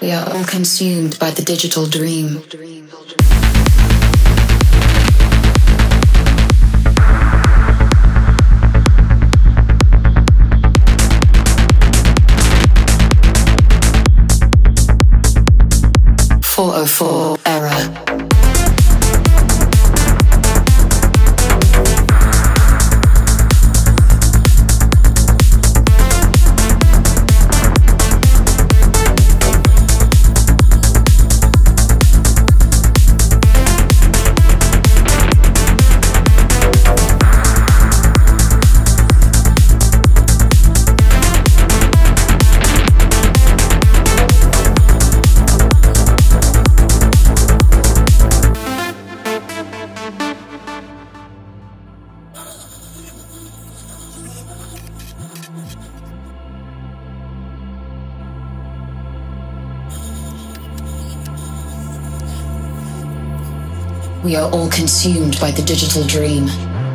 We are all consumed by the digital dream. 404 error. We are all consumed by the digital dream.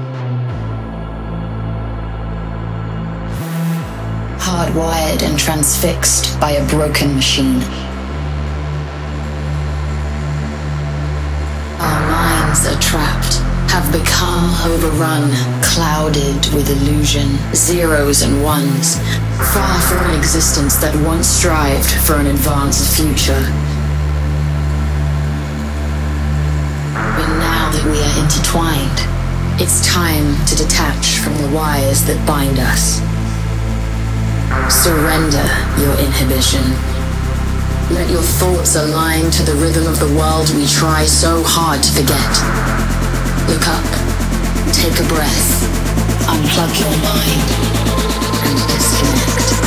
Hardwired and transfixed by a broken machine. Our minds are trapped, have become overrun, clouded with illusion, zeros and ones, far from an existence that once strived for an advanced future. That we are intertwined, it's time to detach from the wires that bind us. Surrender your inhibition. Let your thoughts align to the rhythm of the world we try so hard to forget. Look up, take a breath, unplug your mind, and disconnect.